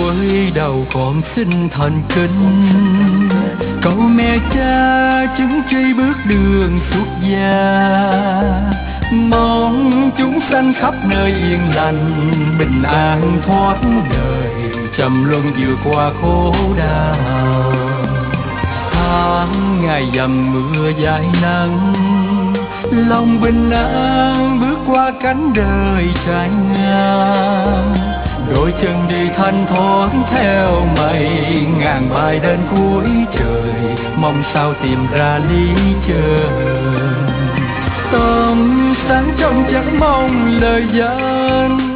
tuổi đầu còn xin thành kính, cầu mẹ cha chứng tri bước đường xuất gia, mong chúng sanh khắp nơi yên lành, bình an thoát đời, trầm luân vượt qua khổ đau. Tháng ngày dầm mưa dài nắng, lòng bình an bước qua cánh đời trải ngang, đôi chân đi thanh thoát theo mây, ngàn bài đến cuối trời, mong sao tìm ra lý trời. Tâm sáng trong chẳng mong lời gian,